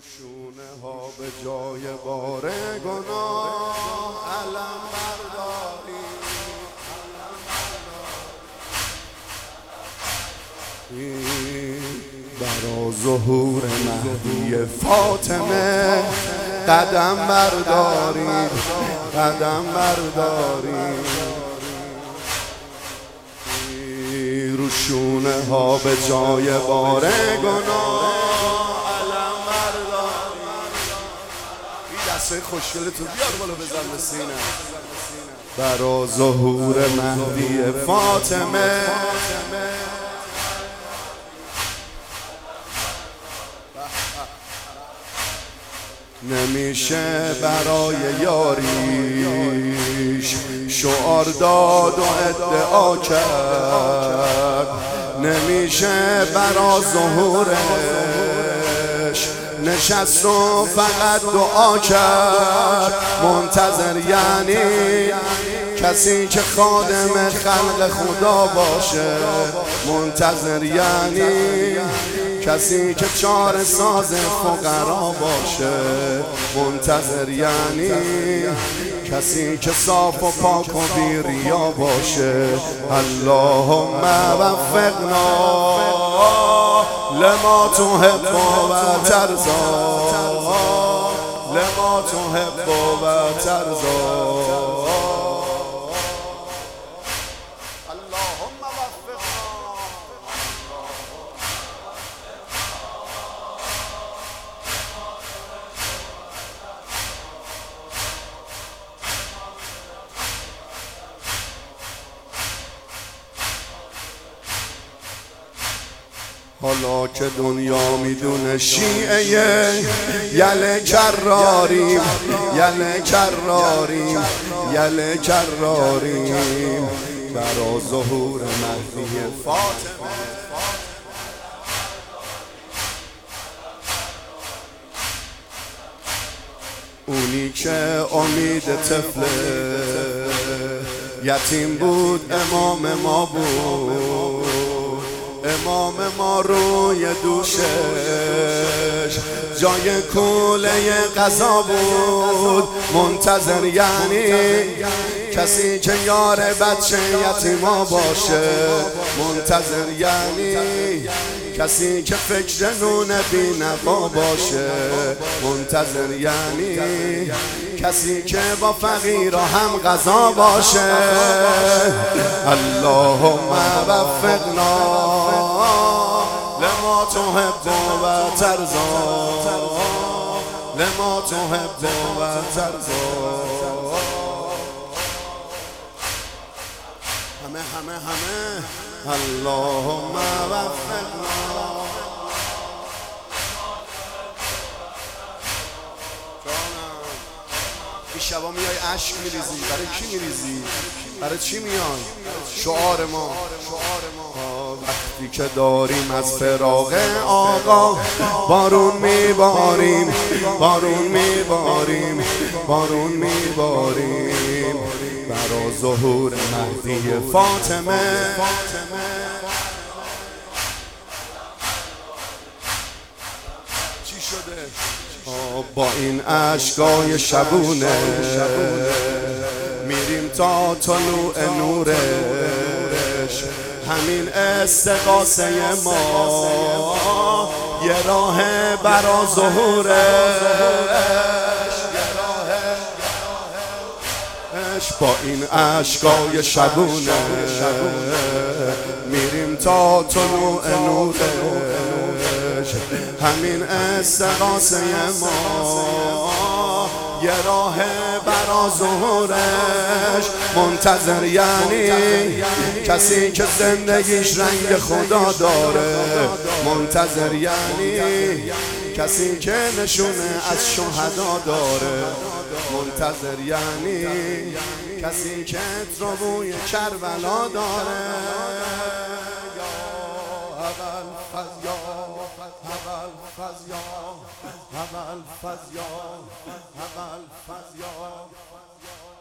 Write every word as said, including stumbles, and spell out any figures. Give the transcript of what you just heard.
روشونه ها به جای بار گناه علم برداری، برا ظهور مهدی فاطمه قدم برداری، قدم برداری. روشونه ها به جای بار گناه علم برداری. این دسته خوشگل تو بیار بالا بزن به سینه. برا ظهور مهدی فاطمه نمیشه برای یاریش شعار داد و ادعا کرد، نمیشه برا ظهورش نشست و فقط دعا کرد. منتظر یعنی کسی که خادم خلق خدا باشه، منتظر یعنی کسی که چاره ساز فقرا باشه، منتظر یعنی کسی که صاف و پاک و بی ریا باشه. اللهم وفقنا لما تحب و ترضى، لما تحب و ترضى. حالا که دنیا میدونه شیعه یله کراریم، یله کراریم، یله کراریم. برا ظهور مهدی فاطمه اونی که امید طفل یتیم بود امام ما بود، امام ما روی دوشش جای کوله قضا بود. منتظر یعنی کسی که یار بچه یتیما باشه، منتظر یعنی کسی که فکر نون بی‌نوا باشه، منتظر یعنی کسی که با فقیرا هم غذا باشه. اللهم وفقنا لما تحب و ترضى، لما تحب و ترضى. همه همه همه اللهم وفقنا. این شبا میای عشق میریزی، برای کی میریزی؟ برای چی میای؟ شعار ما وقتی که داریم از فراق آقا بارون میباریم، بارون میباریم، بارون میباریم. برا ظهور مهدی فاطمه چی شده؟ با این اشکای شبونه میریم تا طلوع نورش. همین استغاثه ما یه راه برا ظهورش، با این اشکای شبونه میریم تا طلوع نورش. همین استغاثه ما یه راه برا ظهورش. منتظر یعنی کسی که زندگیش رنگ خدا داره، منتظر یعنی کسی که نشونه از شهدا داره، منتظر یعنی کسی که اترابوی کربلا داره. اول فضیا، اول فضیا، اول فضیا، اول فضیا.